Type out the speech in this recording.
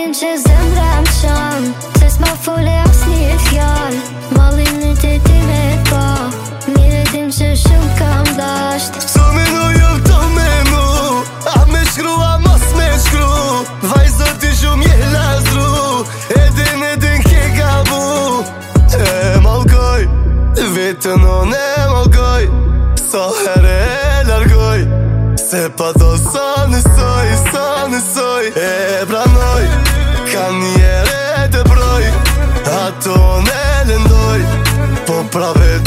din që zemra më qan, se s'ma fole as një fjall. Mallin e ti me pa, mire din që shumë kam dasht. So minu jo këto me mu, a me shkru a mos me shkru. Vajzë ti shumë je lazru, edin ke gabu. E malkoj, vetën on e malkoj, sa herë e largoj, se pa do sa nësoj e pranoj, ka njere të broj, ato ne lëndoj, po prave